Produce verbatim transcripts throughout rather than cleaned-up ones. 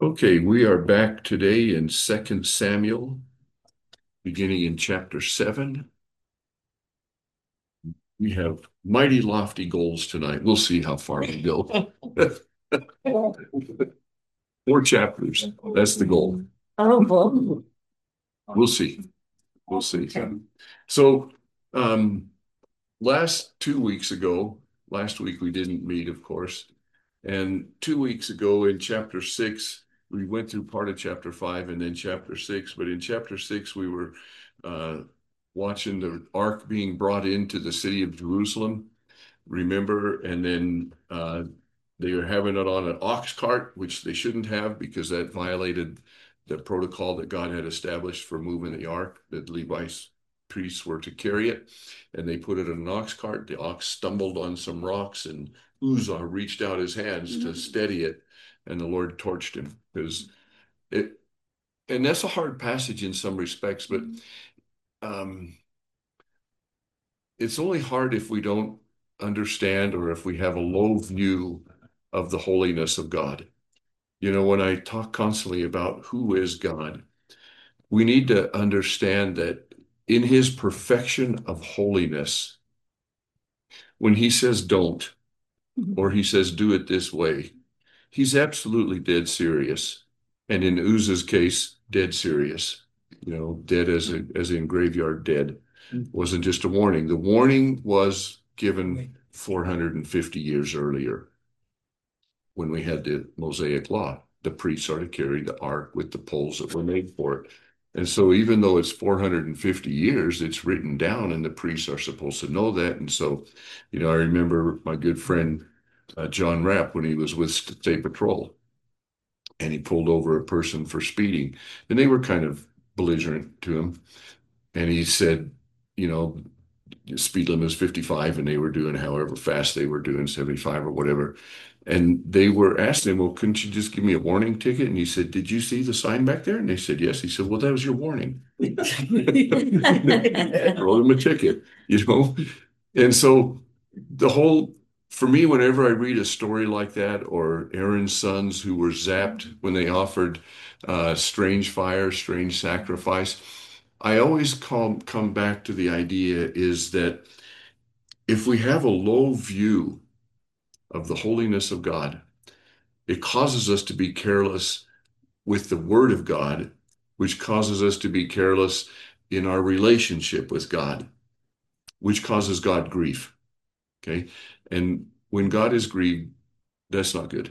Okay, we are back today in Second Samuel, beginning in chapter seven. We have mighty lofty goals tonight. We'll see how far we go. Four chapters. That's the goal. Oh, boy. We'll see. We'll see. So, um, last two weeks ago, last week we didn't meet, of course. And two weeks ago in chapter six, we went through part of chapter five and then chapter six. But in chapter six, we were uh, watching the ark being brought into the city of Jerusalem, remember? And then uh, they were having it on an ox cart, which they shouldn't have because that violated the protocol that God had established for moving the ark, that Levi's priests were to carry it. And they put it in an ox cart. The ox stumbled on some rocks, and Uzzah reached out his hands to steady it, and the Lord torched him because it. And that's a hard passage in some respects, but um, it's only hard if we don't understand or if we have a low view of the holiness of God. You know, when I talk constantly about who is God, we need to understand that in his perfection of holiness, when he says don't, or he says do it this way, he's absolutely dead serious. And in Uzzah's case, dead serious. You know, dead as a, as in graveyard dead. Wasn't just a warning. The warning was given four hundred fifty years earlier when we had the Mosaic law. The priests are to carry the ark with the poles that were made for it. And so even though it's four hundred fifty years, it's written down and the priests are supposed to know that. And so, you know, I remember my good friend uh, John Rapp when he was with State Patrol and he pulled over a person for speeding and they were kind of belligerent to him. And he said, you know, speed limit was fifty-five and they were doing however fast they were doing, seventy-five or whatever. And they were asking him, well, couldn't you just give me a warning ticket? And he said, did you see the sign back there? And they said, yes. He said, well, that was your warning. Wrote him a ticket, you know? And so the whole, for me, whenever I read a story like that, or Aaron's sons who were zapped when they offered uh, strange fire, strange sacrifice, I always come come back to the idea is that if we have a low view of the holiness of God, it causes us to be careless with the Word of God, which causes us to be careless in our relationship with God, which causes God grief. Okay. And when God is grieved, that's not good.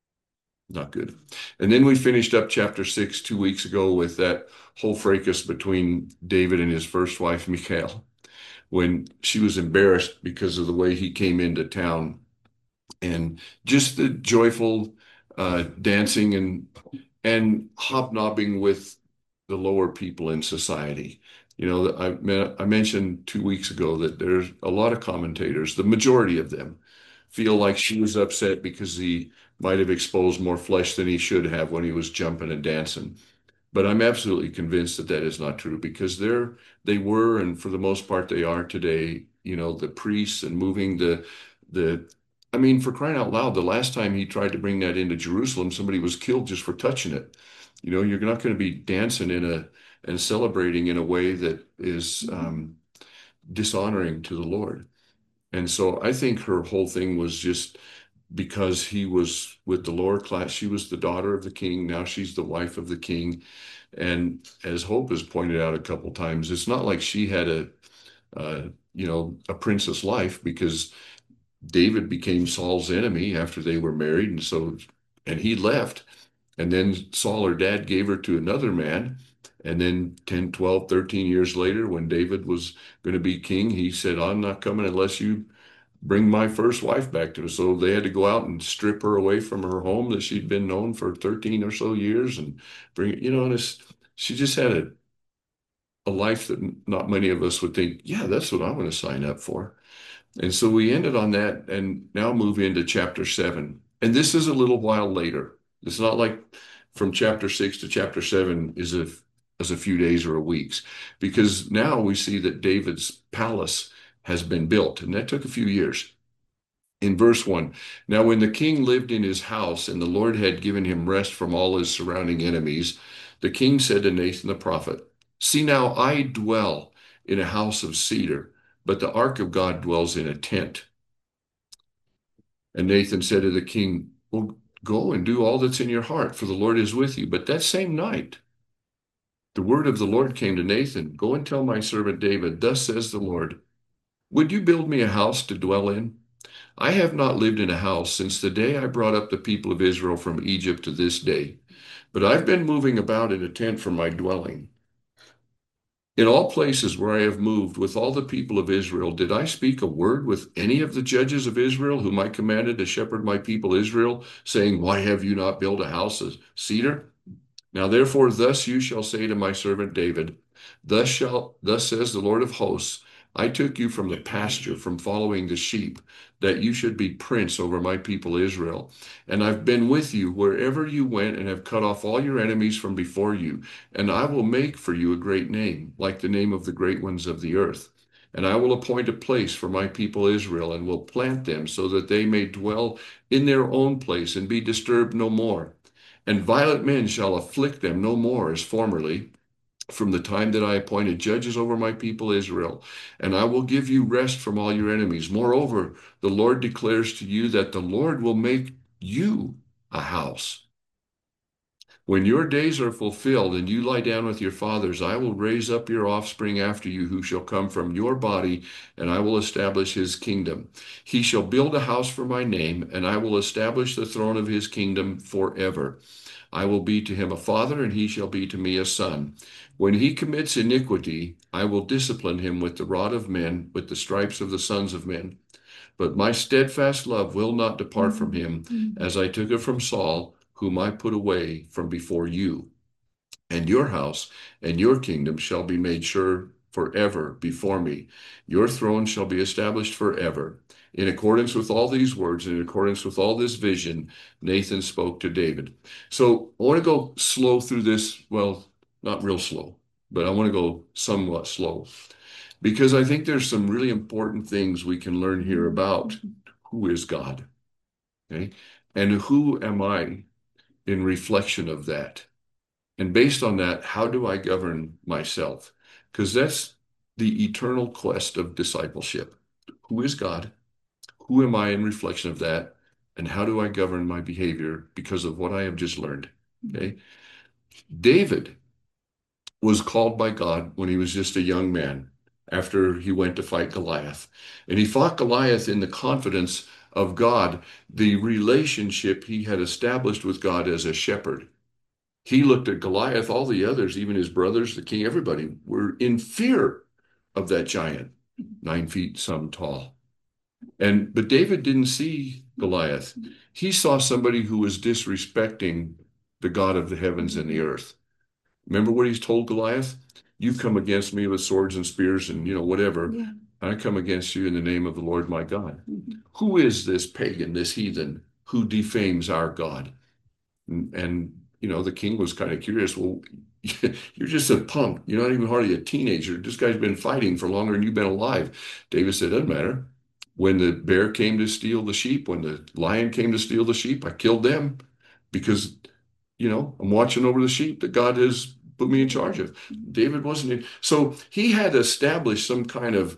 Not good. And then we finished up chapter six two weeks ago with that whole fracas between David and his first wife, Michal, when she was embarrassed because of the way he came into town and just the joyful uh, dancing and and hobnobbing with the lower people in society. You know, I, I mentioned two weeks ago that there's a lot of commentators, the majority of them, feel like she was upset because he might have exposed more flesh than he should have when he was jumping and dancing. But I'm absolutely convinced that that is not true because they're they were, and for the most part they are today, you know, the priests and moving the the I mean, for crying out loud, the last time he tried to bring that into Jerusalem, somebody was killed just for touching it. You know, you're not going to be dancing in a and celebrating in a way that is um, dishonoring to the Lord. And so I think her whole thing was just because he was with the lower class. She was the daughter of the king. Now she's the wife of the king. And as Hope has pointed out a couple times, it's not like she had a, uh, you know, a princess life because David became Saul's enemy after they were married. And so, and he left. And then Saul, her dad, gave her to another man. And then ten, twelve, thirteen years later, when David was going to be king, he said, I'm not coming unless you bring my first wife back to us. So they had to go out and strip her away from her home that she'd been known for thirteen or so years and bring, you know, and it's, she just had a, a life that not many of us would think, yeah, that's what I want to sign up for. And so we ended on that and now move into chapter seven. And this is a little while later. It's not like from chapter six to chapter seven is a, is a few days or a weeks, because now we see that David's palace has been built, and that took a few years. In verse one, now when the king lived in his house and the Lord had given him rest from all his surrounding enemies, the king said to Nathan the prophet, see now, I dwell in a house of cedar, but the ark of God dwells in a tent. And Nathan said to the king, well, go and do all that's in your heart, for the Lord is with you. But that same night, the word of the Lord came to Nathan, go and tell my servant David, thus says the Lord, would you build me a house to dwell in? I have not lived in a house since the day I brought up the people of Israel from Egypt to this day, but I've been moving about in a tent for my dwelling. In all places where I have moved with all the people of Israel, did I speak a word with any of the judges of Israel, whom I commanded to shepherd my people Israel, saying, why have you not built a house of cedar? Now therefore, thus you shall say to my servant David, thus shall, thus says the Lord of hosts, I took you from the pasture, from following the sheep, that you should be prince over my people Israel. And I've been with you wherever you went and have cut off all your enemies from before you. And I will make for you a great name, like the name of the great ones of the earth. And I will appoint a place for my people Israel, and will plant them so that they may dwell in their own place and be disturbed no more. And violent men shall afflict them no more as formerly, from the time that I appointed judges over my people Israel. And I will give you rest from all your enemies. Moreover, the Lord declares to you that the Lord will make you a house. When your days are fulfilled and you lie down with your fathers, I will raise up your offspring after you, who shall come from your body, and I will establish his kingdom. He shall build a house for my name, and I will establish the throne of his kingdom forever. I will be to him a father, and he shall be to me a son. When he commits iniquity, I will discipline him with the rod of men, with the stripes of the sons of men. But my steadfast love will not depart from him, as I took it from Saul, whom I put away from before you. And your house and your kingdom shall be made sure forever before me. Your throne shall be established forever. In accordance with all these words, and in accordance with all this vision, Nathan spoke to David. So I want to go slow through this. Well, not real slow, but I want to go somewhat slow, because I think there's some really important things we can learn here about who is God, okay? And who am I in reflection of that? And based on that, how do I govern myself? Because that's the eternal quest of discipleship. Who is God? Who am I in reflection of that? And how do I govern my behavior because of what I have just learned? Okay. David was called by God when he was just a young man after he went to fight Goliath. And he fought Goliath in the confidence of God, the relationship he had established with God as a shepherd. He looked at Goliath, all the others, even his brothers, the king, everybody were in fear of that giant, nine feet some tall. And but David didn't see Goliath. He saw somebody who was disrespecting the God of the heavens and the earth. Remember what he's told Goliath? You come against me with swords and spears and, you know, whatever. Yeah. I come against you in the name of the Lord my God. Mm-hmm. Who is this pagan, this heathen, who defames our God? And, and you know, the king was kind of curious. Well, you're just a punk. You're not even hardly a teenager. This guy's been fighting for longer than you've been alive. David said, doesn't matter. When the bear came to steal the sheep, when the lion came to steal the sheep, I killed them because, you know, I'm watching over the sheep that God has put me in charge of. David wasn't in. So he had established some kind of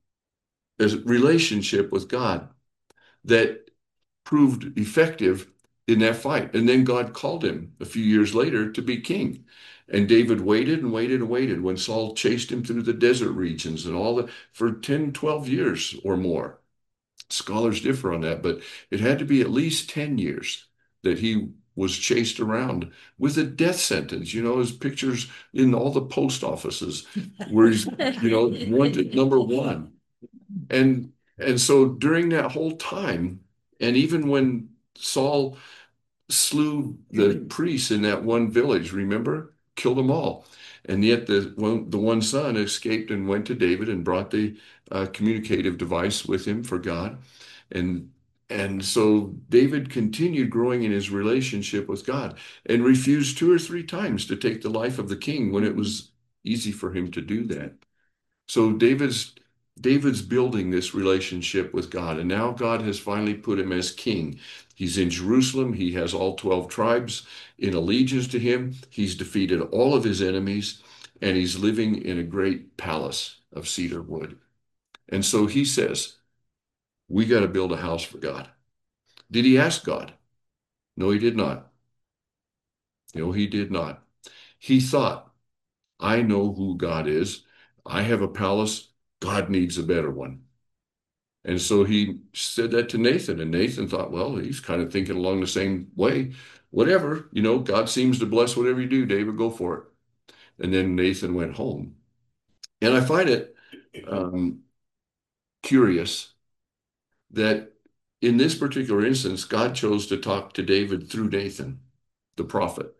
relationship with God that proved effective in that fight. And then God called him a few years later to be king. And David waited and waited and waited when Saul chased him through the desert regions and all that for ten, twelve years or more. Scholars differ on that, but it had to be at least ten years that he was chased around with a death sentence. You know, his pictures in all the post offices where he's, you know, wanted number one. And and so during that whole time, and even when Saul slew the priests in that one village, remember? Killed them all. And yet the one, the one son escaped and went to David and brought the uh, communicative device with him for God. And and so David continued growing in his relationship with God and refused two or three times to take the life of the king when it was easy for him to do that. So David's David's building this relationship with God, and now God has finally put him as king. He's in Jerusalem. He has all twelve tribes in allegiance to him. He's defeated all of his enemies, and he's living in a great palace of cedar wood. And so he says, we got to build a house for God. Did he ask God? No, he did not. No, he did not. He thought, I know who God is. I have a palace. God needs a better one. And so he said that to Nathan, and Nathan thought, well, he's kind of thinking along the same way. Whatever, you know, God seems to bless whatever you do, David, go for it. And then Nathan went home. And I find it um, curious that in this particular instance, God chose to talk to David through Nathan, the prophet.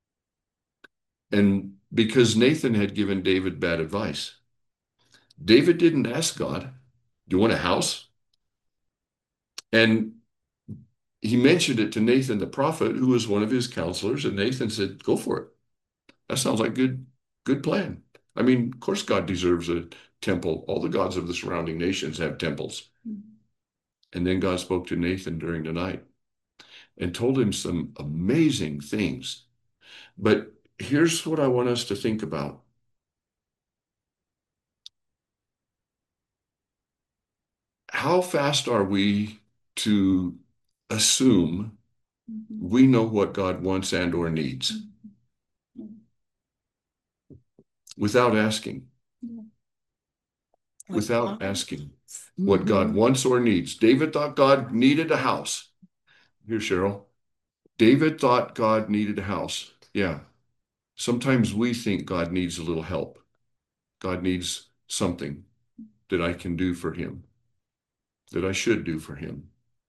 And because Nathan had given David bad advice, David didn't ask God, do you want a house? And he mentioned it to Nathan the prophet, who was one of his counselors, and Nathan said, go for it. That sounds like good, good plan. I mean, of course, God deserves a temple. All the gods of the surrounding nations have temples. And then God spoke to Nathan during the night and told him some amazing things. But here's what I want us to think about. How fast are we to assume we know what God wants and or needs without asking? Without asking what God wants or needs. David thought God needed a house. Here, Cheryl. David thought God needed a house. Yeah. Sometimes we think God needs a little help. God needs something that I can do for him, that I should do for him.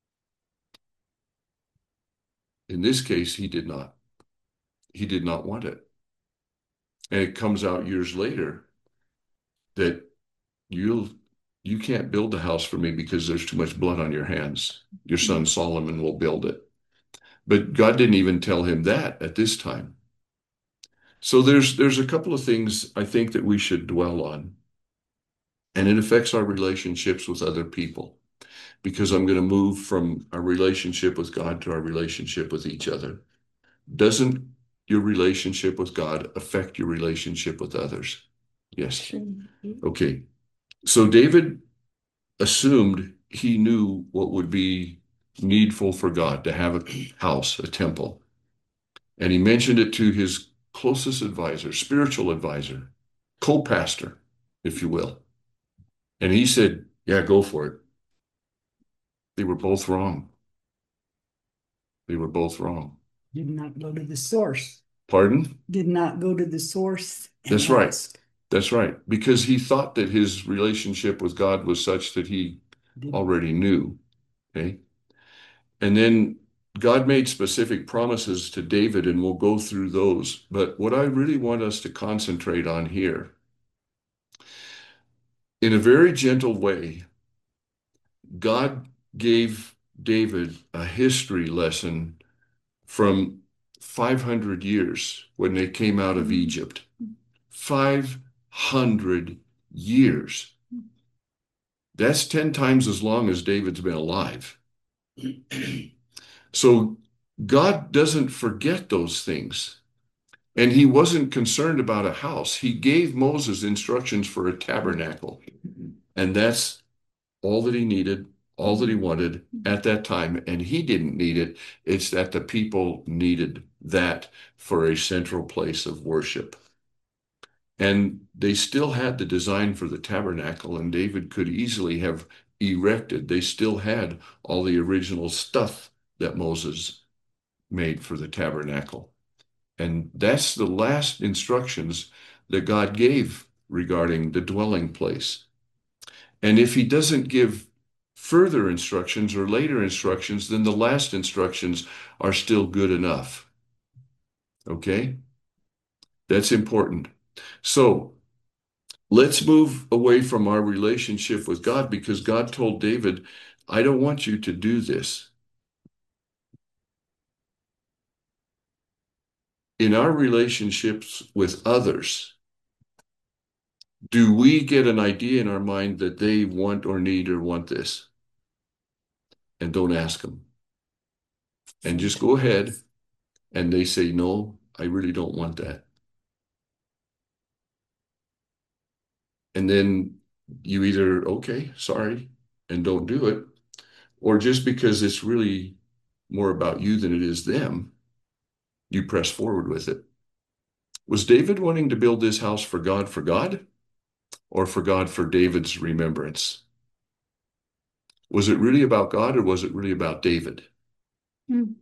In this case, he did not. He did not want it. And it comes out years later that you'll you can't build the house for me because there's too much blood on your hands. Your son Solomon will build it. But God didn't even tell him that at this time. So there's there's a couple of things I think that we should dwell on. And it affects our relationships with other people, because I'm going to move from our relationship with God to our relationship with each other. Doesn't your relationship with God affect your relationship with others? Yes. Okay. So David assumed he knew what would be needful for God to have a house, a temple. And he mentioned it to his closest advisor, spiritual advisor, co-pastor, if you will. And he said, yeah, go for it. They were both wrong. They were both wrong. Did not go to the source. Pardon? Did not go to the source. That's right. That's right. Because he thought that his relationship with God was such that he already knew. Okay. And then God made specific promises to David, and we'll go through those. But what I really want us to concentrate on here, in a very gentle way, God gave David a history lesson from five hundred years when they came out of Egypt. five hundred years. That's ten times as long as David's been alive. So God doesn't forget those things. And he wasn't concerned about a house. He gave Moses instructions for a tabernacle. And that's all that he needed, all that he wanted at that time. And he didn't need it. It's that the people needed that for a central place of worship. And they still had the design for the tabernacle, and David could easily have erected. They still had all the original stuff that Moses made for the tabernacle. And that's the last instructions that God gave regarding the dwelling place. And if he doesn't give further instructions or later instructions, then the last instructions are still good enough. Okay? That's important. So let's move away from our relationship with God, because God told David, I don't want you to do this. In our relationships with others, Do we get an idea in our mind that they want or need or want this? And don't ask them. And just go ahead and they say, no, I really don't want that. And then you either, okay, sorry, and don't do it, or just because it's really more about you than it is them, you press forward with it. Was David wanting to build this house for God, for God, or for God, for David's remembrance? Was it really about God or was it really about David? Mm.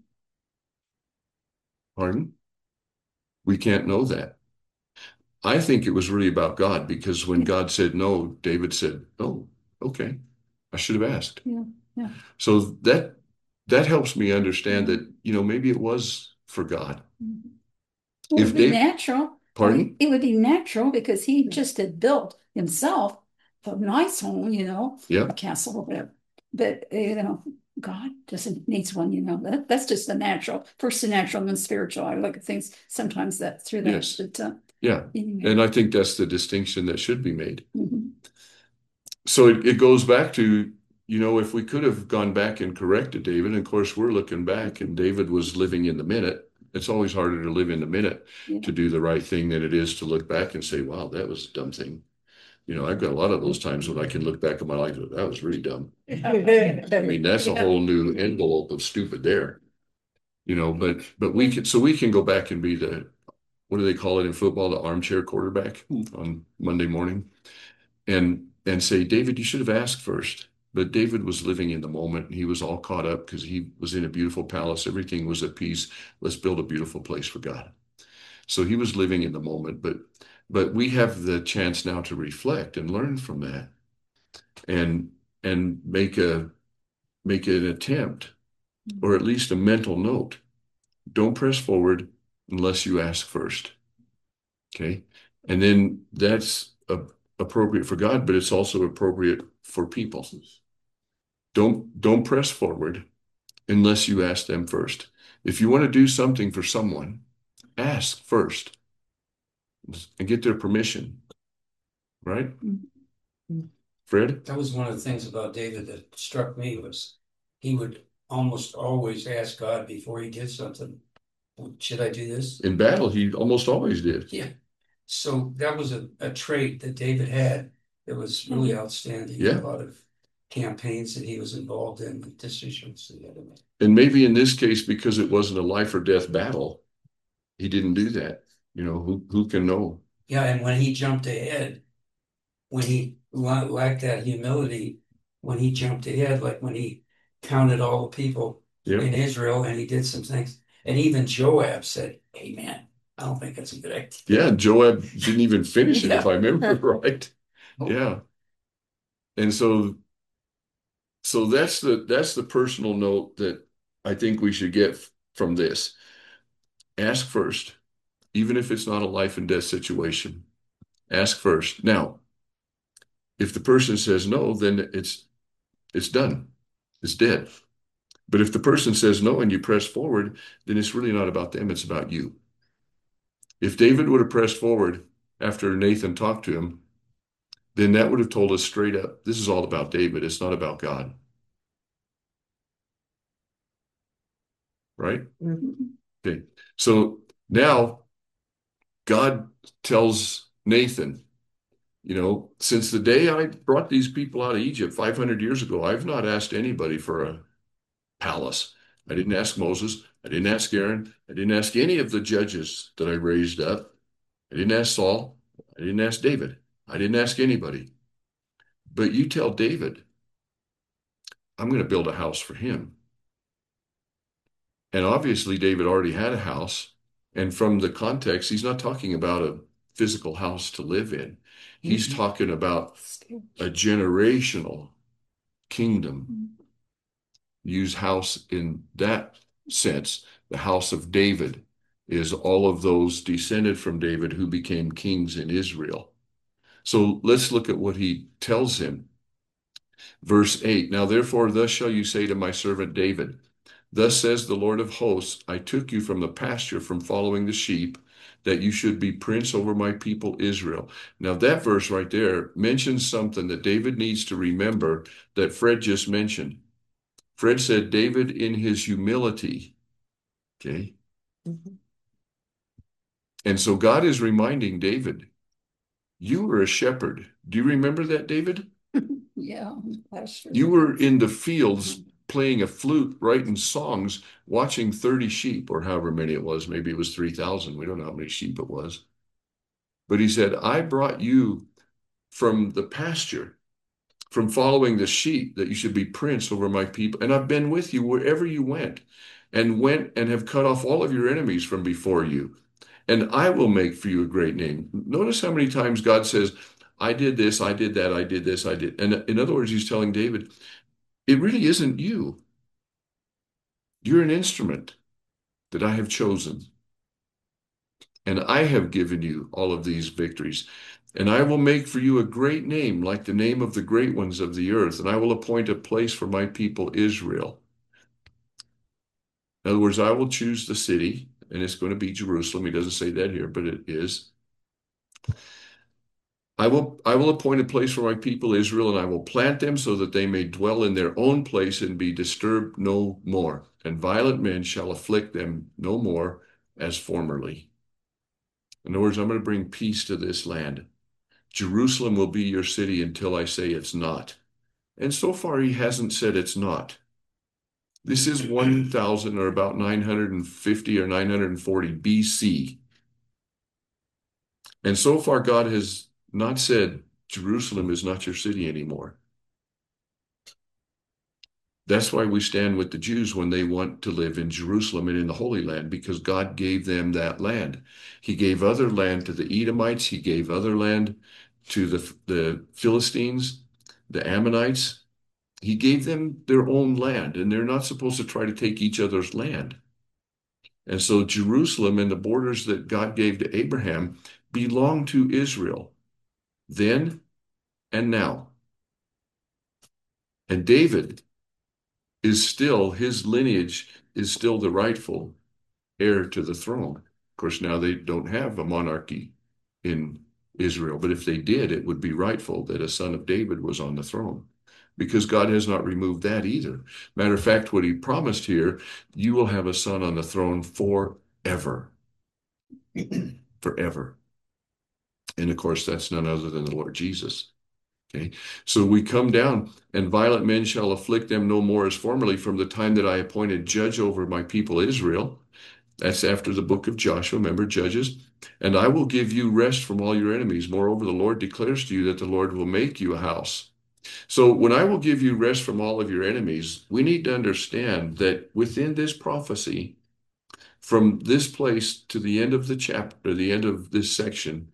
Pardon? We can't know that. I think it was really about God because when Yeah, God said no, David said, oh, okay, I should have asked. yeah, yeah. So that that helps me understand Yeah. that, you know, maybe it was for God. Mhm. It If would be Dave, natural. I mean, pardon? it would be natural because he just had built himself a nice home, you know, Yeah, a castle or whatever. But, you know, God doesn't needs one, you know, that, that's just the natural, first the natural and then spiritual. I look at things sometimes that through that, yes, but, uh, yeah. anyway. And I think that's the distinction that should be made. Mhm. So it, it goes back to, you know, if we could have gone back and corrected David, and of course we're looking back and David was living in the minute. It's always harder to live in the minute Yeah. to do the right thing than it is to look back and say, wow, that was a dumb thing. You know, I've got a lot of those times when I can look back at my life and go, that was really dumb. I mean, that's a Yeah. whole new envelope of stupid there, you know, but but we can so we can go back and be the what do they call it in football, the armchair quarterback on Monday morning and and say, David, you should have asked first. But David was living in the moment. He was all caught up because he was in a beautiful palace. Everything was at peace. Let's build a beautiful place for God. So he was living in the moment, but but we have the chance now to reflect and learn from that and and make a make an attempt or at least a mental note. Don't press forward unless you ask first. Okay. And then that's a, appropriate for God, but it's also appropriate for people. Don't don't press forward unless you ask them first. If you want to do something for someone, ask first and get their permission, right? Mhm. Fred? That was one of the things about David that struck me was he would almost always ask God before he did something. Should I do this? In battle, he almost always did. Yeah. So that was a, a trait that David had that was really outstanding. Yeah. A lot of campaigns that he was involved in, and decisions that he had to make. And maybe in this case, because it wasn't a life or death battle, he didn't do that. You know, who who can know? Yeah, and when he jumped ahead, when he la- lacked that humility, when he jumped ahead, like when he counted all the people Yeah. in Israel and he did some things. And even Joab said, hey, man, I don't think that's a good idea. Yeah, Joab didn't even finish it, if Yeah. I remember right. Yeah. And so so that's the that's the personal note that I think we should get from this. Ask first, even if it's not a life and death situation. Ask first. Now, if the person says no, then it's it's done. It's dead. But if the person says no and you press forward, then it's really not about them, it's about you. If David would have pressed forward after Nathan talked to him, then that would have told us straight up, this is all about David. It's not about God. Right? Mhm. Okay. So now God tells Nathan, you know, since the day I brought these people out of Egypt five hundred years ago, I've not asked anybody for a palace. I didn't ask Moses. I didn't ask Aaron. I didn't ask any of the judges that I raised up. I didn't ask Saul. I didn't ask David. I didn't ask anybody. But you tell David, I'm going to build a house for him. And obviously, David already had a house. And from the context, he's not talking about a physical house to live in. He's Mhm. talking about a generational kingdom. Use house in that sense. The house of David is all of those descended from David who became kings in Israel. So let's look at what he tells him. Verse eight, now therefore thus shall you say to my servant David, Thus says the Lord of hosts, I took you from the pasture, from following the sheep, that you should be prince over my people Israel. Now, that verse right there mentions something that David needs to remember that Fred just mentioned. Fred said, David in his humility. Okay. Mhm. And so God is reminding David, you were a shepherd. Do you remember that, David? Yeah, pasture. You were in the fields playing a flute, writing songs, watching thirty sheep, or however many it was. Maybe it was three thousand. We don't know how many sheep it was. But he said, I brought you from the pasture, from following the sheep, that you should be prince over my people. And I've been with you wherever you went, and went and have cut off all of your enemies from before you. And I will make for you a great name. Notice how many times God says, I did this, I did that, I did this, I did. And in other words, he's telling David, it really isn't you. You're an instrument that I have chosen. And I have given you all of these victories. And I will make for you a great name, like the name of the great ones of the earth. And I will appoint a place for my people Israel. In other words, I will choose the city, and it's going to be Jerusalem. He doesn't say that here, but it is. I will, I will appoint a place for my people Israel, and I will plant them so that they may dwell in their own place and be disturbed no more. And violent men shall afflict them no more as formerly. In other words, I'm going to bring peace to this land. Jerusalem will be your city until I say it's not. And so far, he hasn't said it's not. This is one thousand or about nine hundred fifty or nine hundred forty B C. And so far, God has not said Jerusalem is not your city anymore. That's why we stand with the Jews when they want to live in Jerusalem and in the Holy Land, because God gave them that land. He gave other land to the Edomites. He gave other land to the, the Philistines, the Ammonites. He gave them their own land, and they're not supposed to try to take each other's land. And so Jerusalem and the borders that God gave to Abraham belong to Israel then and now. And David is still, his lineage is still the rightful heir to the throne. Of course, now they don't have a monarchy in Israel, but if they did, it would be rightful that a son of David was on the throne, because God has not removed that either. Matter of fact, what he promised here, you will have a son on the throne forever. Forever. And of course, that's none other than the Lord Jesus. Okay, so we come down, and violent men shall afflict them no more as formerly, from the time that I appointed judge over my people Israel. That's after the book of Joshua, remember Judges. And I will give you rest from all your enemies. Moreover, the Lord declares to you that the Lord will make you a house. So when I will give you rest from all of your enemies, we need to understand that within this prophecy, from this place to the end of the chapter, the end of this section,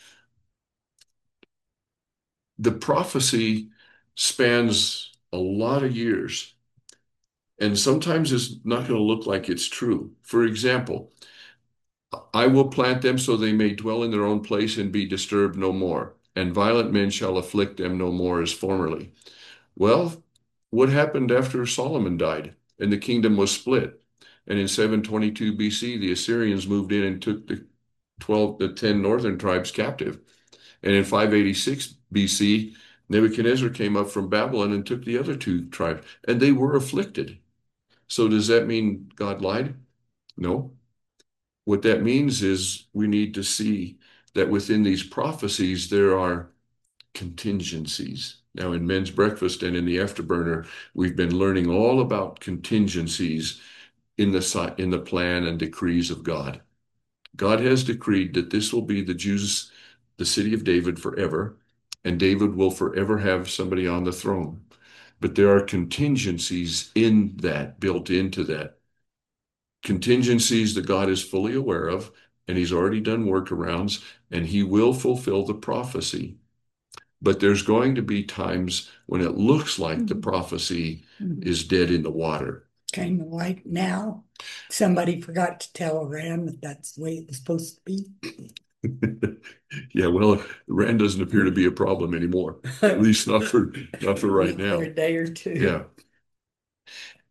the prophecy spans a lot of years, and sometimes it's not going to look like it's true. For example, I will plant them so they may dwell in their own place and be disturbed no more, and violent men shall afflict them no more as formerly. Well, what happened after Solomon died and the kingdom was split? And in seven twenty-two B C, the Assyrians moved in and took the twelve, the ten northern tribes captive. And in five eighty-six B C, Nebuchadnezzar came up from Babylon and took the other two tribes, and they were afflicted. So does that mean God lied? No. What that means is we need to see that within these prophecies, there are contingencies. Now, in Men's Breakfast and in the Afterburner, we've been learning all about contingencies in the, in the plan and decrees of God. God has decreed that this will be the Jews, the city of David forever, and David will forever have somebody on the throne. But there are contingencies in that, built into that. Contingencies that God is fully aware of, and he's already done workarounds, and he will fulfill the prophecy. But there's going to be times when it looks like the prophecy is dead in the water. Kind of like now, somebody forgot to tell Iran that that's the way it was supposed to be. Yeah, well, Iran doesn't appear to be a problem anymore, at least not for not for right now. For a day or two. Yeah.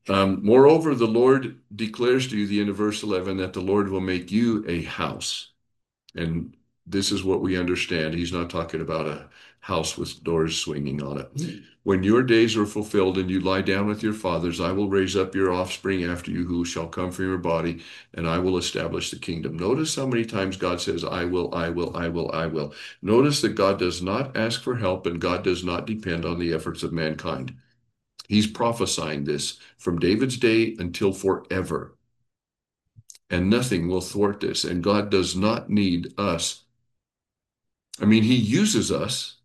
Um, moreover, the Lord declares to you, the end of verse eleven, that the Lord will make you a house. And this is what we understand. He's not talking about a house with doors swinging on it. When your days are fulfilled and you lie down with your fathers, I will raise up your offspring after you who shall come from your body, and I will establish the kingdom. Notice how many times God says, I will, I will, I will, I will. Notice that God does not ask for help and God does not depend on the efforts of mankind. He's prophesying this from David's day until forever. And nothing will thwart this. And God does not need us. I mean, he uses us,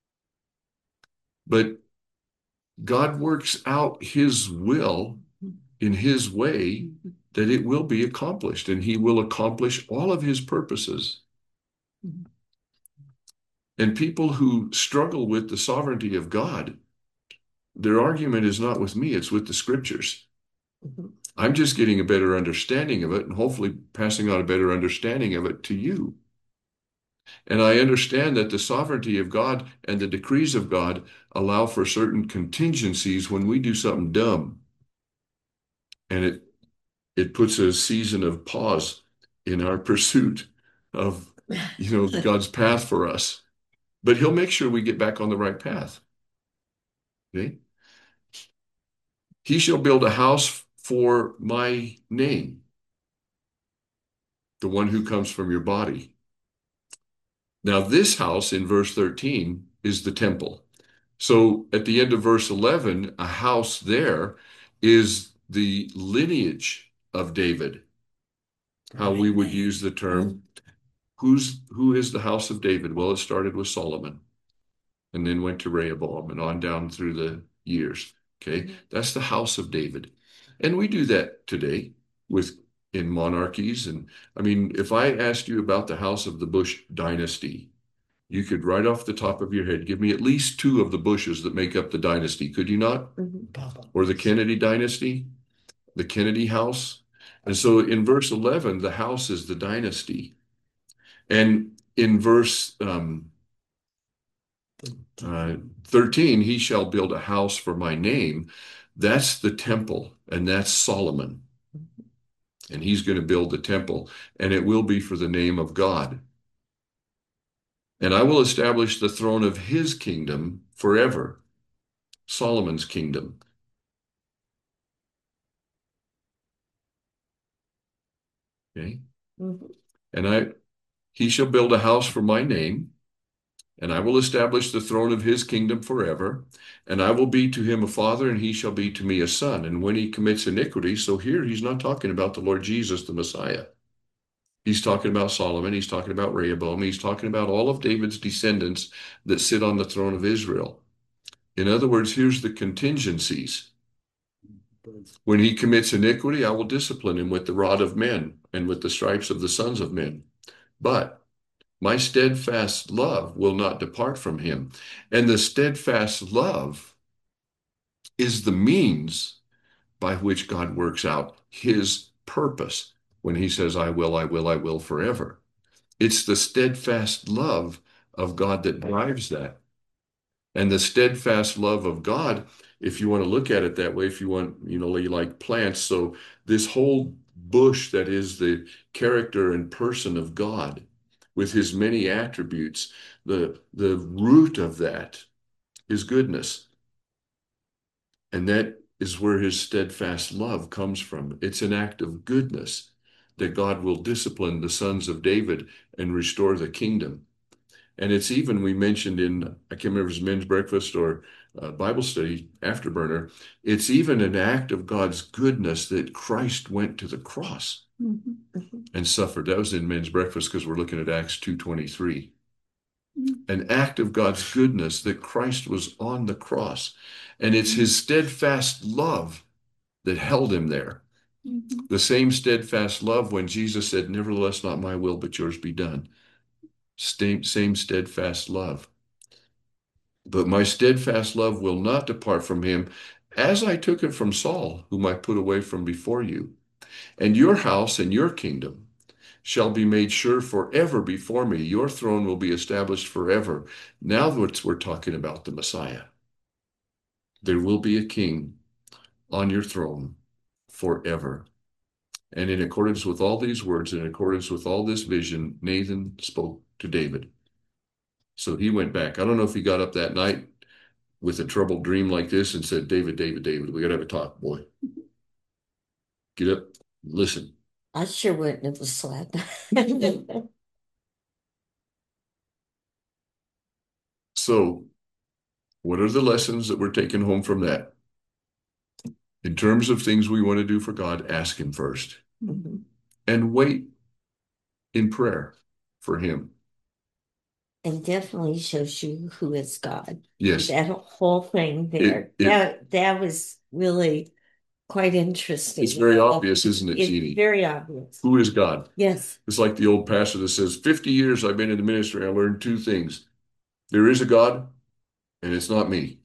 but God works out his will in his way that it will be accomplished, and he will accomplish all of his purposes. And people who struggle with the sovereignty of God, their argument is not with me, it's with the scriptures. I'm just getting a better understanding of it and hopefully passing on a better understanding of it to you. And I understand that the sovereignty of God and the decrees of God allow for certain contingencies when we do something dumb. And it it puts a season of pause in our pursuit of, you know, God's path for us. But he'll make sure we get back on the right path. Okay? He shall build a house for my name, the one who comes from your body. Now, this house in verse thirteen is the temple. So at the end of verse eleven, a house there is the lineage of David. How we would use the term, who's who is the house of David? Well, it started with Solomon and then went to Rehoboam and on down through the years. Okay, that's the house of David. And we do that today with in monarchies. And I mean, if I asked you about the house of the Bush dynasty, you could right off the top of your head give me at least two of the Bushes that make up the dynasty, could you not? Or the Kennedy dynasty, the Kennedy house. And so in verse eleven, the house is the dynasty. And in verse um, uh, thirteen, he shall build a house for my name. That's the temple, and that's Solomon. And he's going to build the temple, and it will be for the name of God. And I will establish the throne of his kingdom forever. Solomon's kingdom. Okay. Mm-hmm. And I, he shall build a house for my name, and I will establish the throne of his kingdom forever. And I will be to him a father, and he shall be to me a son. And when he commits iniquity, so here he's not talking about the Lord Jesus, the Messiah. He's talking about Solomon. He's talking about Rehoboam. He's talking about all of David's descendants that sit on the throne of Israel. In other words, here's the contingencies. When he commits iniquity, I will discipline him with the rod of men and with the stripes of the sons of men. But my steadfast love will not depart from him. And the steadfast love is the means by which God works out his purpose when he says, I will, I will, I will forever. It's the steadfast love of God that drives that. And the steadfast love of God, if you want to look at it that way, if you want, you know, you like plants. So this whole bush that is the character and person of God with his many attributes, the, the root of that is goodness. And that is where his steadfast love comes from. It's an act of goodness that God will discipline the sons of David and restore the kingdom. And it's even, we mentioned in, I can't remember if it was men's breakfast or uh, Bible study, Afterburner, it's even an act of God's goodness that Christ went to the cross mm-hmm. and suffered. That was in men's breakfast because we're looking at Acts two twenty-three. Mm-hmm. An act of God's goodness that Christ was on the cross. And it's his steadfast love that held him there. Mm-hmm. The same steadfast love when Jesus said, nevertheless, not my will, but yours be done. Same, same steadfast love. But my steadfast love will not depart from him, as I took it from Saul, whom I put away from before you. And your house and your kingdom shall be made sure forever before me. Your throne will be established forever. Now that we're talking about the Messiah. There will be a king on your throne forever. And in accordance with all these words, in accordance with all this vision, Nathan spoke to David. So he went back. I don't know if he got up that night with a troubled dream like this and said, David, David, David, we got to have a talk, boy. Get up, listen. I sure wouldn't have slept. So, what are the lessons that we're taking home from that? In terms of things we want to do for God, ask Him first. Mhm. And wait in prayer for Him. And definitely shows you who is God. Yes. That whole thing there, It- it- that that was really quite interesting. It's very you know? obvious, isn't it, It's Jeannie? very obvious. Who is God? Yes. It's like the old pastor that says, fifty years I've been in the ministry, I learned two things. There is a God, and it's not me.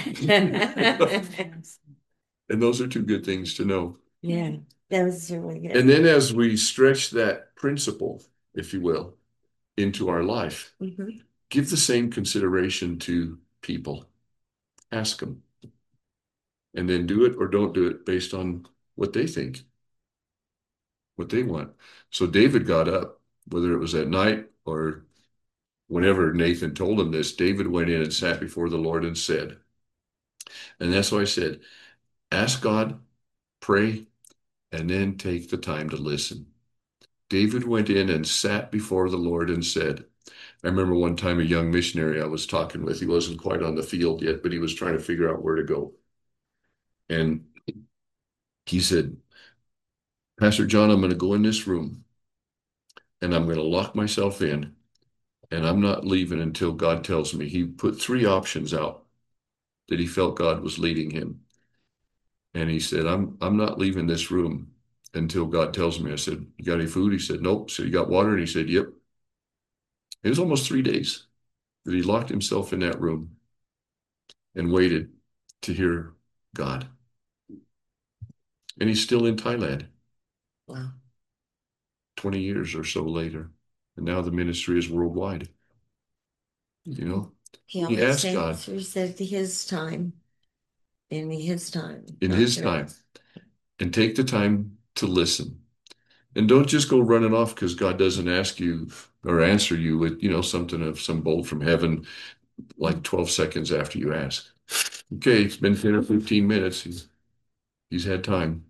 And those are two good things to know. Yeah, that was really good. And then as we stretch that principle, if you will, into our life, Mhm. give the same consideration to people. Ask them. And then do it or don't do it based on what they think, what they want. So David got up, whether it was at night or whenever Nathan told him this, David went in and sat before the Lord and said, and that's why I said, ask God, pray, and then take the time to listen. David went in and sat before the Lord and said, I remember one time a young missionary I was talking with, he wasn't quite on the field yet, but he was trying to figure out where to go. And he said, Pastor John, I'm going to go in this room and I'm going to lock myself in and I'm not leaving until God tells me. He put three options out that he felt God was leading him. And he said, I'm I'm not leaving this room until God tells me. I said, you got any food? He said, nope. So you got water? And he said, yep. It was almost three days that he locked himself in that room and waited to hear God. And he's still in Thailand. Wow. twenty years or so later. And now the ministry is worldwide. You know, He he always asked God answers at his time. In his time. in not his yours. time and take the time to listen. And don't just go running off because God doesn't ask you or answer you with, you know, something of some bolt from heaven like twelve seconds after you ask. Okay, it's been ten or fifteen minutes. He's, he's had time.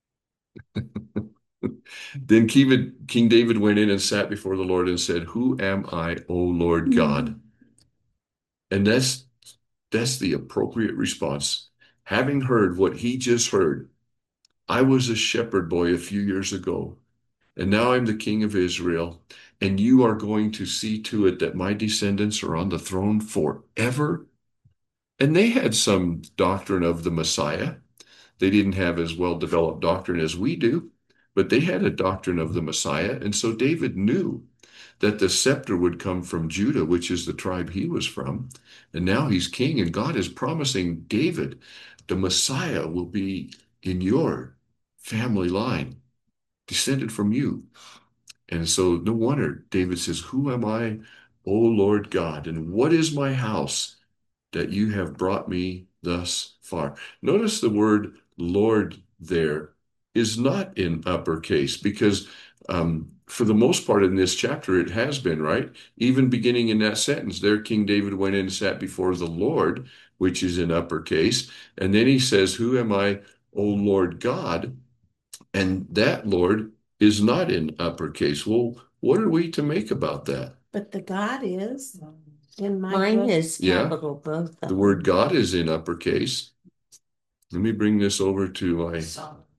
Then King, King David went in and sat before the Lord and said, who am I, O Lord God? And that's that's the appropriate response. Having heard what he just heard, I was a shepherd boy a few years ago, and now I'm the king of Israel, and you are going to see to it that my descendants are on the throne forever. And they had some doctrine of the Messiah. They didn't have as well developed doctrine as we do, but they had a doctrine of the Messiah. And so David knew that the scepter would come from Judah, which is the tribe he was from. And now he's king, and God is promising David, the Messiah will be in your family line, descended from you. And so no wonder David says, who am I, O Lord God, and what is my house that you have brought me thus far? Notice the word Lord there is not in uppercase because um, for the most part in this chapter it has been, right? Even beginning in that sentence there, King David went in and sat before the Lord, which is in uppercase. And then he says, who am I, O Lord God? And that Lord is not in uppercase. Well, what are we to make about that? But the God is. In my Mine book- is Yeah. capital, both of The them. word God is in uppercase. Let me bring this over to my.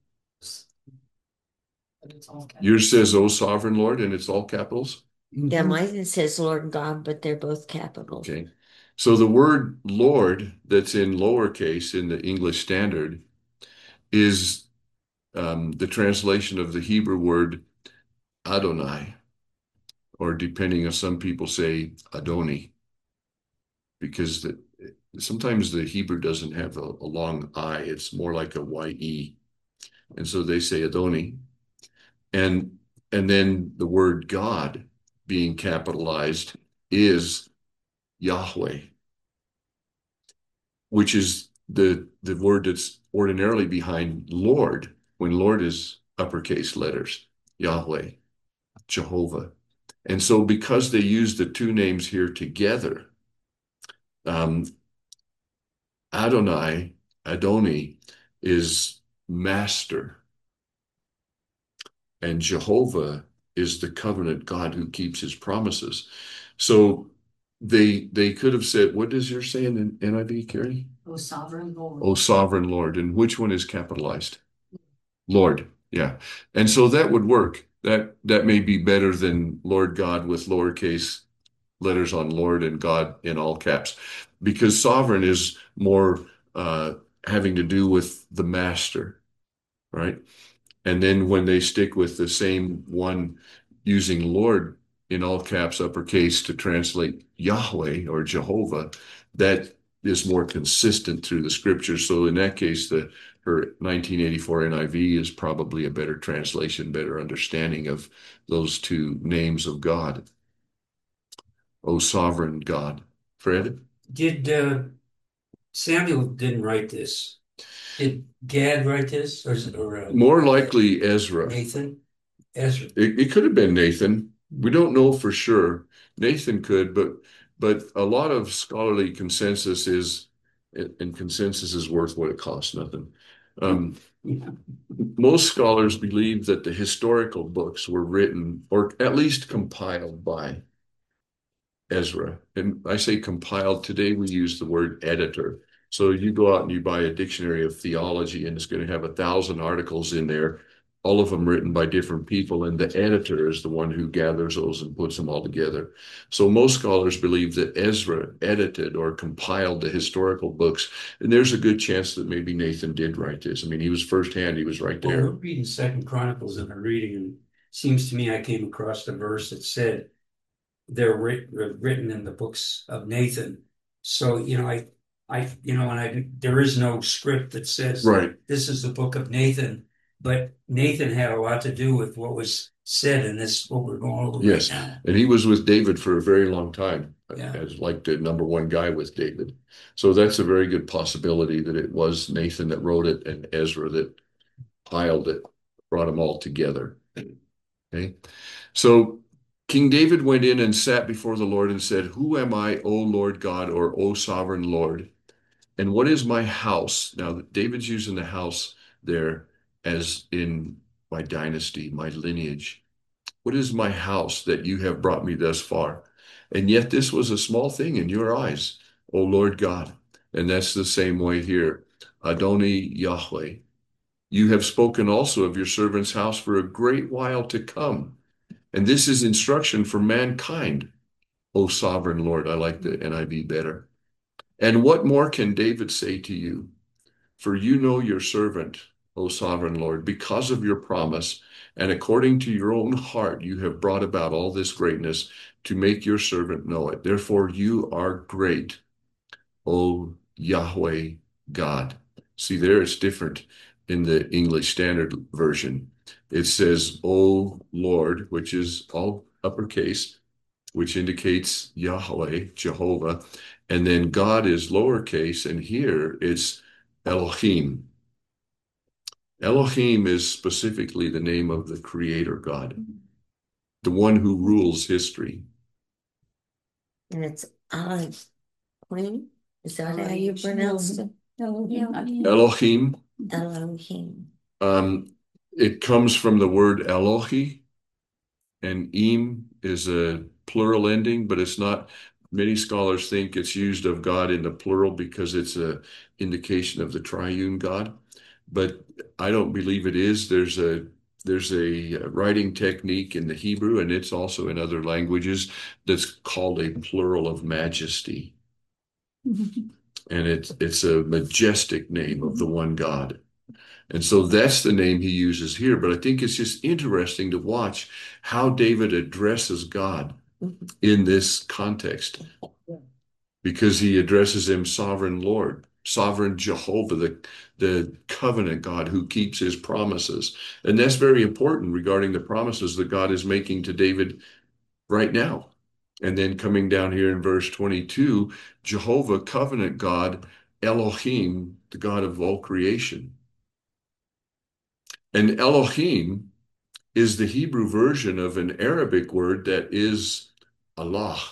Yours says, "O Sovereign Lord," and it's all capitals. Yeah, Mhm. mine says Lord God, but they're both capital. Okay. So the word Lord that's in lowercase in the English Standard is um, the translation of the Hebrew word Adonai, or depending on some people say Adoni, because the, sometimes the Hebrew doesn't have a, a long I, it's more like a Y E. And so they say Adoni. And and then the word God being capitalized is Yahweh, which is the the word that's ordinarily behind Lord, when Lord is uppercase letters, Yahweh, Jehovah. And so because they use the two names here together, um, Adonai, Adoni, is master, and Jehovah is the covenant God who keeps his promises. So they they could have said, what does yours say in N I V, Carrie? O sovereign Lord. Oh, sovereign Lord. And which one is capitalized? Lord. Yeah. And so that would work. That that may be better than Lord God with lowercase letters on Lord and God in all caps, because sovereign is more uh, having to do with the master, right? And then when they stick with the same one using Lord in all caps, uppercase to translate Yahweh or Jehovah, that is more consistent through the scriptures. So in that case, the her nineteen eighty-four N I V is probably a better translation, better understanding of those two names of God. O sovereign God. Fred? Did uh, Samuel didn't write this? Did Gad write this, or, is it- or uh, More likely Ezra. Nathan? Ezra. It, it could have been Nathan. We don't know for sure. Nathan could, but but a lot of scholarly consensus is, and consensus is worth what it costs, nothing. Um, Yeah. most scholars believe that the historical books were written, or at least compiled by Ezra. And I say compiled, today we use the word editor. So you go out and you buy a dictionary of theology, and it's going to have a thousand articles in there, all of them written by different people, and the editor is the one who gathers those and puts them all together. So most scholars believe that Ezra edited or compiled the historical books, and there's a good chance that maybe Nathan did write this. I mean, he was firsthand, he was right Well, there. we're reading Second Chronicles and we're reading, and it seems to me I came across the verse that said they're writ- written in the books of Nathan. So, you know, I, I, you know, and I, there is no script that says Right. this is the book of Nathan, but Nathan had a lot to do with what was said, and this is what we're going over Yes. right now. And he was with David for a very long time, Yeah. as like the number one guy with David. So that's a very good possibility that it was Nathan that wrote it and Ezra that piled it, brought them all together. Okay. So King David went in and sat before the Lord and said, who am I, O Lord God, or O sovereign Lord? And what is my house? Now, David's using the house there as in my dynasty, my lineage. What is my house that you have brought me thus far? And yet this was a small thing in your eyes, O Lord God. And that's the same way here. Adoni Yahweh. You have spoken also of your servant's house for a great while to come. And this is instruction for mankind, O sovereign Lord. I like the N I V better. And what more can David say to you? For you know your servant, O sovereign Lord, because of your promise, and according to your own heart, you have brought about all this greatness to make your servant know it. Therefore, you are great, O Yahweh God. See, there it's different in the English Standard Version. It says, O Lord, which is all uppercase, which indicates Yahweh, Jehovah. And then God is lowercase, and here it's Elohim. Elohim is specifically the name of the creator God, the one who rules history. And it's Elohim. Is that how you pronounce it? Elohim. Elohim, Elohim. um, it comes from the word Elohi, and im is a plural ending, but it's not. Many scholars think it's used of God in the plural because it's a indication of the triune God, but I don't believe it is. There's a there's a writing technique in the Hebrew, and it's also in other languages, that's called a plural of majesty, and it's it's a majestic name of the one God. And so that's the name he uses here. But I think it's just interesting to watch how David addresses God in this context, because he addresses him sovereign Lord, sovereign Jehovah, the, the covenant God who keeps his promises. And that's very important regarding the promises that God is making to David right now. And then coming down here in verse twenty-two, Jehovah, covenant God, Elohim, the God of all creation. And Elohim is the Hebrew version of an Arabic word that is Allah.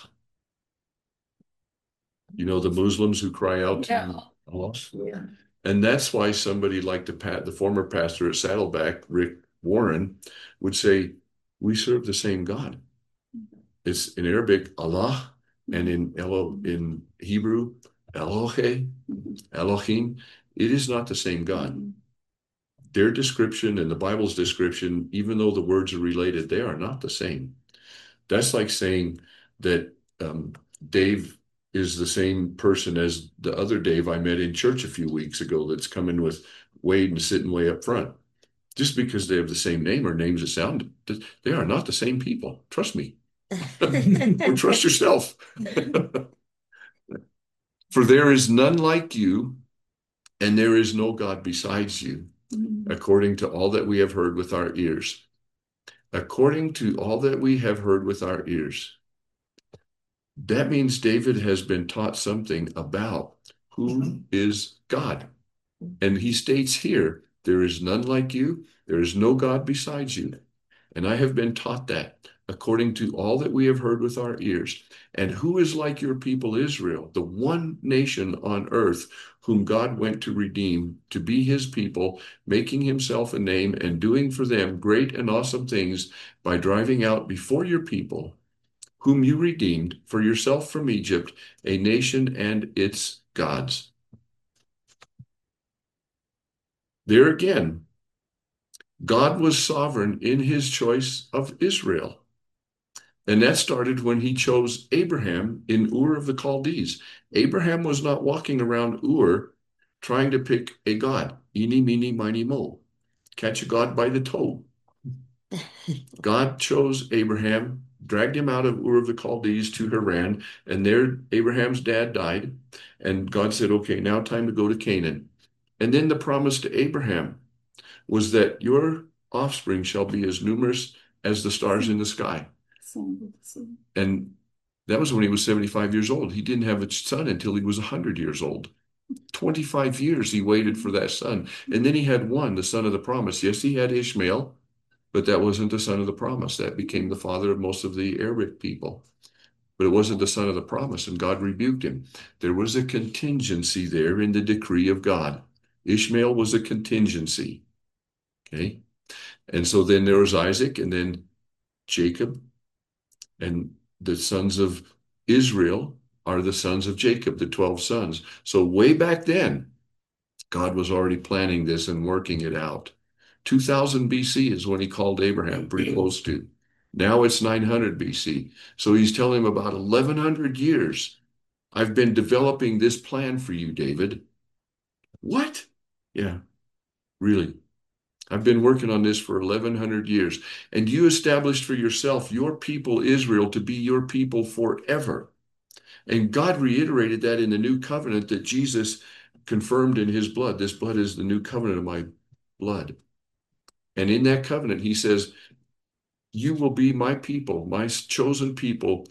You know, the Muslims who cry out to Yeah. Allah. Yeah. And that's why somebody like the, pat, the former pastor at Saddleback, Rick Warren, would say, we serve the same God. It's in Arabic, Allah, and in Elo, in Hebrew, Elohe, Elohim. It is not the same God. Their description and the Bible's description, even though the words are related, they are not the same. That's like saying that um, Dave is the same person as the other Dave I met in church a few weeks ago that's coming with Wade and sitting way up front. Just because they have the same name or names that sound, they are not the same people. Trust me. Or trust yourself. For there is none like you, and there is no God besides you, according to all that we have heard with our ears. According to all that we have heard with our ears. That means David has been taught something about who is God. And he states here, there is none like you, there is no God besides you. And I have been taught that according to all that we have heard with our ears. And who is like your people Israel, the one nation on earth whom God went to redeem, to be his people, making himself a name and doing for them great and awesome things by driving out before your people, whom you redeemed for yourself from Egypt, a nation and its gods. There again, God was sovereign in his choice of Israel. And that started when he chose Abraham in Ur of the Chaldees. Abraham was not walking around Ur trying to pick a god. Eeny, meeny, miny, mo. Catch a god by the toe. God chose Abraham, dragged him out of Ur of the Chaldees to Haran, and there Abraham's dad died. And God said, okay, now time to go to Canaan. And then the promise to Abraham was that your offspring shall be as numerous as the stars in the sky. And that was when he was seventy-five years old. He didn't have a son until he was one hundred years old. twenty-five years he waited for that son. And then he had one, the son of the promise. Yes, he had Ishmael, but that wasn't the son of the promise. That became the father of most of the Arabic people. But it wasn't the son of the promise, and God rebuked him. There was a contingency there in the decree of God. Ishmael was a contingency. Okay? And so then there was Isaac, and then Jacob, and the sons of Israel are the sons of Jacob, the twelve sons. So way back then, God was already planning this and working it out. two thousand B C is when he called Abraham, pretty close to. Now it's nine hundred B C. So he's telling him about eleven hundred years. I've been developing this plan for you, David. What? Yeah, really. I've been working on this for eleven hundred years. And you established for yourself your people Israel to be your people forever. And God reiterated that in the new covenant that Jesus confirmed in his blood. This blood is the new covenant of my blood. And in that covenant, he says, you will be my people, my chosen people,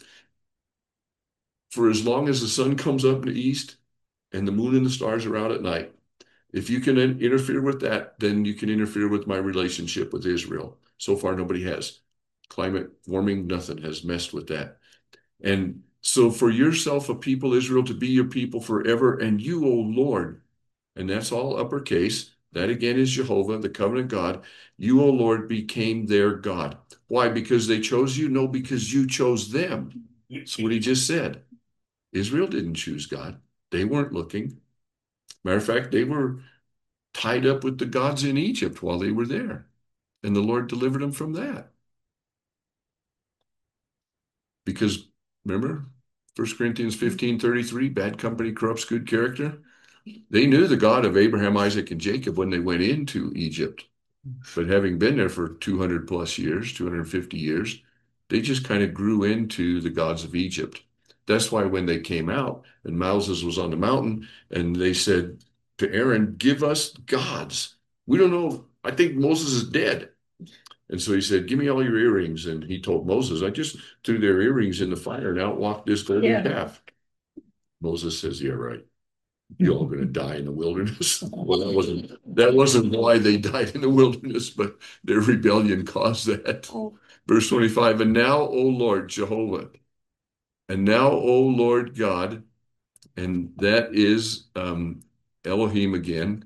for as long as the sun comes up in the east and the moon and the stars are out at night. If you can interfere with that, then you can interfere with my relationship with Israel. So far, nobody has. Climate warming, nothing has messed with that. And so for yourself, a people, Israel, to be your people forever, and you, O Lord, and that's all uppercase. That again is Jehovah, the covenant God. You, O Lord, became their God. Why? Because they chose you? No, because you chose them. That's what he just said. Israel didn't choose God. They weren't looking. Matter of fact, they were tied up with the gods in Egypt while they were there. And the Lord delivered them from that. Because, remember, First Corinthians fifteen thirty-three, bad company corrupts good character. They knew the God of Abraham, Isaac, and Jacob when they went into Egypt. But having been there for two hundred plus years, two hundred fifty years, they just kind of grew into the gods of Egypt. That's why when they came out and Moses was on the mountain and they said to Aaron, give us gods. We don't know. I think Moses is dead. And so he said, give me all your earrings. And he told Moses, I just threw their earrings in the fire and out walked this golden Yeah. calf. Moses says, yeah, right. You're all going to die in the wilderness. Well, that wasn't that wasn't why they died in the wilderness, but their rebellion caused that. Oh, Verse twenty-five, and now, O Lord Jehovah, and now, O Lord God, and that is um, Elohim again,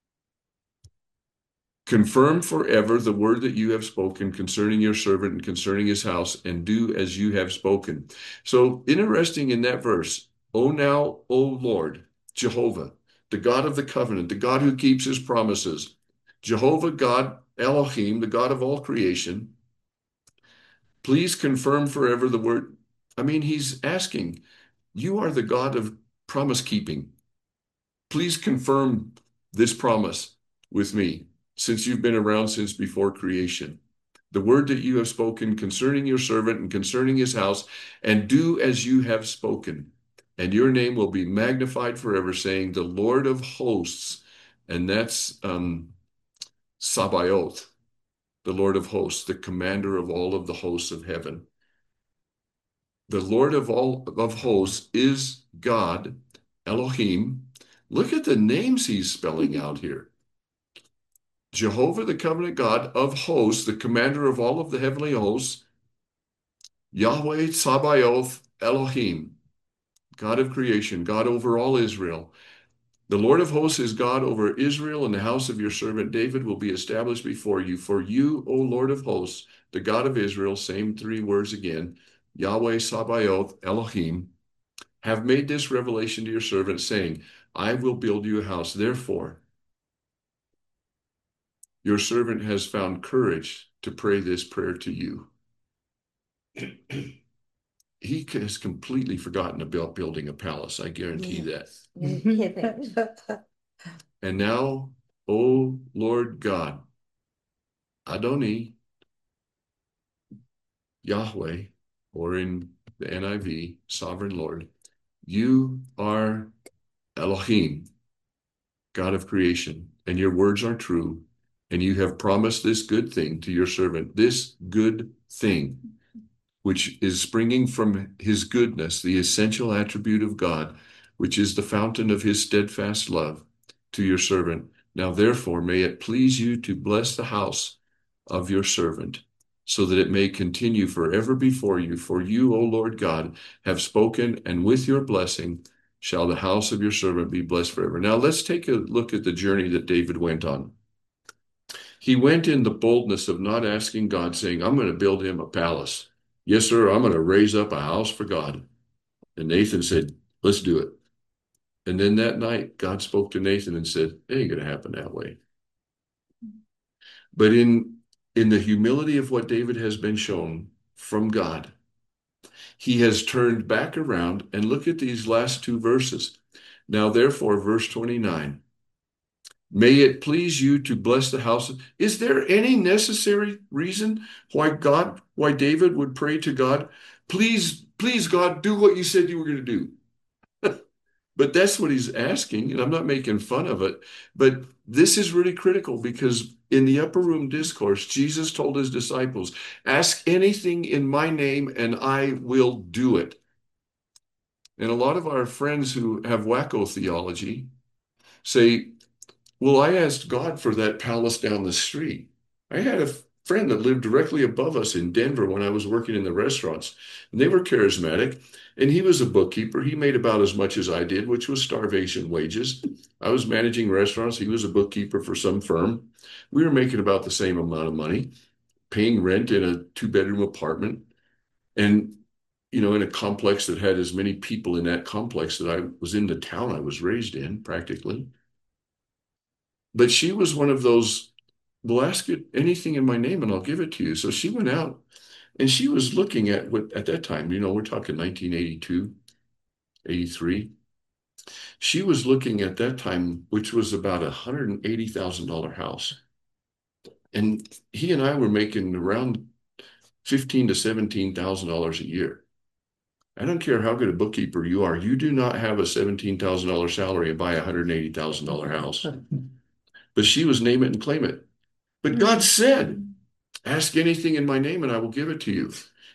confirm forever the word that you have spoken concerning your servant and concerning his house, and do as you have spoken. So interesting in that verse, O now, O Lord, Jehovah, the God of the covenant, the God who keeps his promises, Jehovah God, Elohim, the God of all creation, please confirm forever the word. I mean, he's asking, you are the God of promise keeping. Please confirm this promise with me, since you've been around since before creation. The word that you have spoken concerning your servant and concerning his house, and do as you have spoken. And your name will be magnified forever, saying, the Lord of hosts. And that's um, Sabaoth, the Lord of hosts, the commander of all of the hosts of heaven. The Lord of all of hosts is God, Elohim. Look at the names he's spelling out here. Jehovah, the covenant God of hosts, the commander of all of the heavenly hosts. Yahweh Sabaoth Elohim, God of creation, God over all Israel. The Lord of hosts is God over Israel, and the house of your servant David will be established before you. For you, O Lord of hosts, the God of Israel, same three words again, Yahweh Sabaoth Elohim, have made this revelation to your servant, saying, I will build you a house. Therefore, your servant has found courage to pray this prayer to you. He has completely forgotten about building a palace. I guarantee yes. that. And now, O Lord God, Adoni, Yahweh, or in the N I V, Sovereign Lord, you are Elohim, God of creation, and your words are true, and you have promised this good thing to your servant, this good thing, which is springing from his goodness, the essential attribute of God, which is the fountain of his steadfast love to your servant. Now, therefore, may it please you to bless the house of your servant, so that it may continue forever before you. For you, O Lord God, have spoken, and with your blessing shall the house of your servant be blessed forever. Now, let's take a look at the journey that David went on. He went in the boldness of not asking God, saying, I'm going to build him a palace. Yes, sir, I'm going to raise up a house for God. And Nathan said, let's do it. And then that night, God spoke to Nathan and said, it ain't going to happen that way. But in, in the humility of what David has been shown from God, he has turned back around, and look at these last two verses. Now, therefore, verse twenty-nine, may it please you to bless the house. Is there any necessary reason why God, why David would pray to God, please, please, God, do what you said you were going to do? But that's what he's asking, and I'm not making fun of it. But this is really critical, because in the upper room discourse, Jesus told his disciples, ask anything in my name and I will do it. And a lot of our friends who have wacko theology say, well, I asked God for that palace down the street. I had a friend that lived directly above us in Denver when I was working in the restaurants, and they were charismatic, and he was a bookkeeper. He made about as much as I did, which was starvation wages. I was managing restaurants. He was a bookkeeper for some firm. We were making about the same amount of money, paying rent in a two-bedroom apartment, and you know, in a complex that had as many people in that complex that I was in the town I was raised in, practically. But she was one of those, well, ask it anything in my name and I'll give it to you. So she went out and she was looking at what, at that time, you know, we're talking nineteen eighty-two, eighty-three. She was looking at that time, which was about a one hundred eighty thousand dollars house. And he and I were making around fifteen thousand to seventeen thousand dollars a year. I don't care how good a bookkeeper you are. You do not have a seventeen thousand dollars salary and buy a one hundred eighty thousand dollars house. But she was name it and claim it. But God said, ask anything in my name and I will give it to you.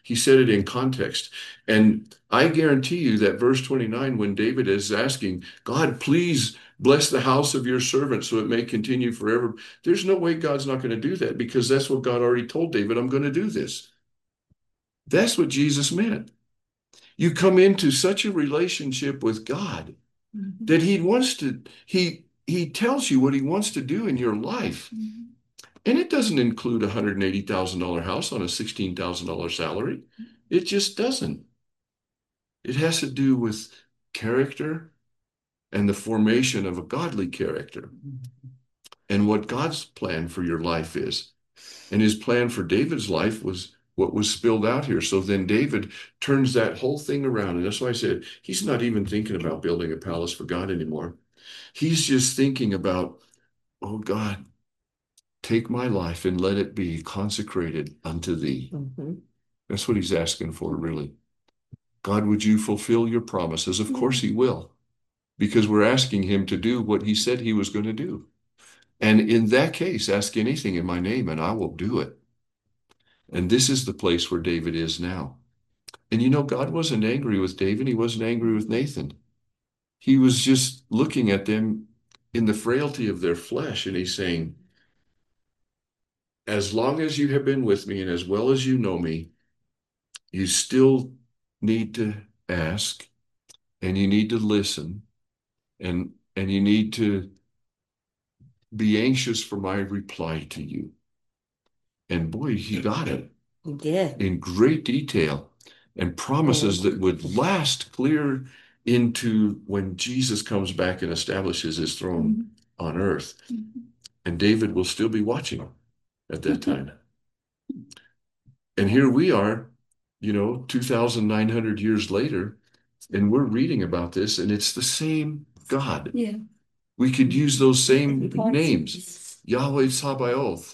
He said it in context. And I guarantee you that verse twenty-nine, when David is asking, God, please bless the house of your servant so it may continue forever. There's no way God's not going to do that, because that's what God already told David, I'm going to do this. That's what Jesus meant. You come into such a relationship with God Mhm. that he wants to, he, he tells you what he wants to do in your life. Mhm. And it doesn't include a one hundred eighty thousand dollars house on a sixteen thousand dollars salary. It just doesn't. It has to do with character and the formation of a godly character and what God's plan for your life is. And his plan for David's life was what was spilled out here. So then David turns that whole thing around. And that's why I said he's not even thinking about building a palace for God anymore. He's just thinking about, oh God, take my life and let it be consecrated unto thee. Mhm. That's what he's asking for, really. God, would you fulfill your promises? Of course he will, because we're asking him to do what he said he was going to do. And in that case, ask anything in my name and I will do it. And this is the place where David is now. And you know, God wasn't angry with David. He wasn't angry with Nathan. He was just looking at them in the frailty of their flesh. And he's saying, as long as you have been with me and as well as you know me, you still need to ask and you need to listen and, and you need to be anxious for my reply to you. And boy, he got it. He did. In great detail and promises that would last clear into when Jesus comes back and establishes his throne Mhm. on earth. Mhm. And David will still be watching at that time. And here we are, you know, two thousand nine hundred years later, and we're reading about this, and it's the same God. Yeah. We could use those same Lots names. Yahweh Sabaoth,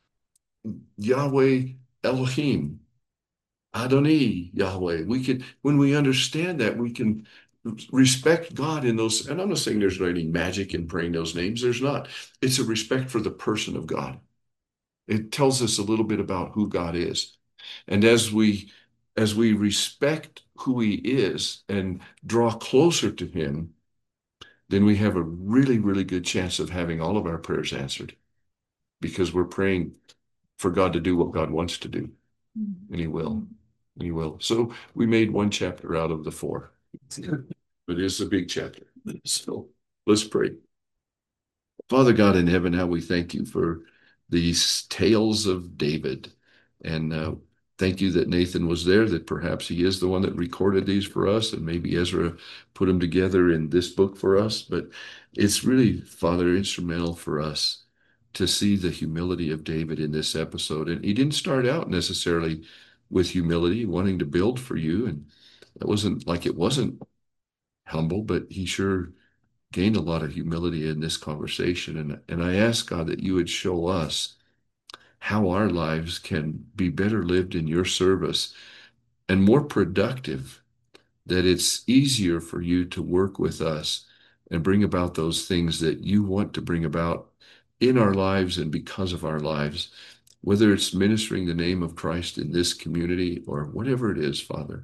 Yahweh Elohim, Adonai Yahweh. We can, when we understand that, we can respect God in those. And I'm not saying there's any magic in praying those names. There's not. It's a respect for the person of God. It tells us a little bit about who God is. And as we as we respect who he is and draw closer to him, then we have a really, really good chance of having all of our prayers answered, because we're praying for God to do what God wants to do, Mhm. and he will. He will. So we made one chapter out of the four, but it's a big chapter. So let's pray. Father God in heaven, how we thank you for these tales of David. And uh, thank you that Nathan was there, that perhaps he is the one that recorded these for us, and maybe Ezra put them together in this book for us. But it's really, Father, instrumental for us to see the humility of David in this episode. And he didn't start out necessarily with humility, wanting to build for you. And that wasn't like it wasn't humble, but he sure gained a lot of humility in this conversation. And, and I ask God that you would show us how our lives can be better lived in your service and more productive, that it's easier for you to work with us and bring about those things that you want to bring about in our lives and because of our lives, whether it's ministering the name of Christ in this community or whatever it is, Father.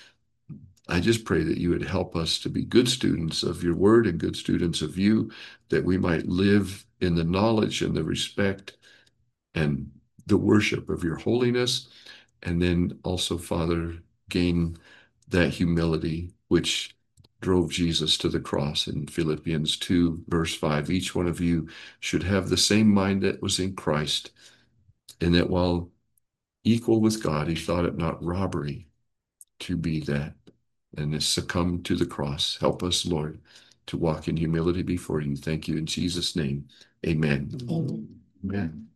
I just pray that you would help us to be good students of your word and good students of you, that we might live in the knowledge and the respect and the worship of your holiness. And then also, Father, gain that humility which drove Jesus to the cross in Philippians two, verse five. Each one of you should have the same mind that was in Christ, and that while equal with God, he thought it not robbery to be that, and has succumbed to the cross. Help us, Lord, to walk in humility before you. Thank you in Jesus' name. Amen. Amen. Amen.